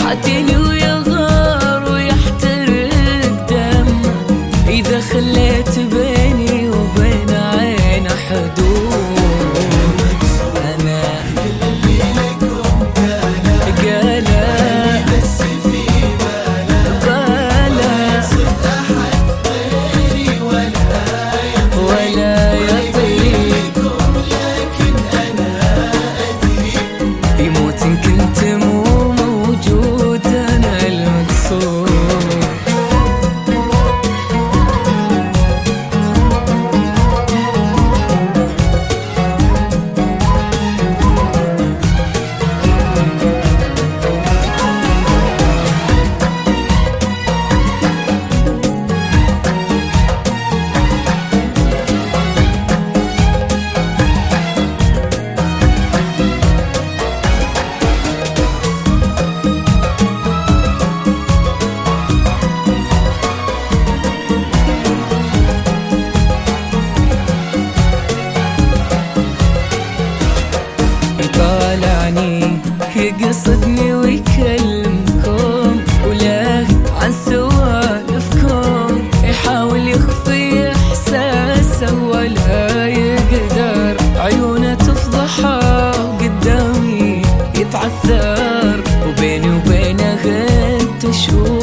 يعتني ويغار ويحترق دمه إذا خليت بيني وبين عينه حدود. أنا قلبي لكم قاله بس في باله صرت أحد غيري ولا يطيق لكن أنا أدري يموت إن كنت مو موجود أنا المقصود. يطالعني يقصدني ويكلمكم ولا عن سوالفكم يحاول يخفي إحساسه ولا يقدر عيونه تفضحه قدامي يتعثر وبيني وبينه غير تشوف.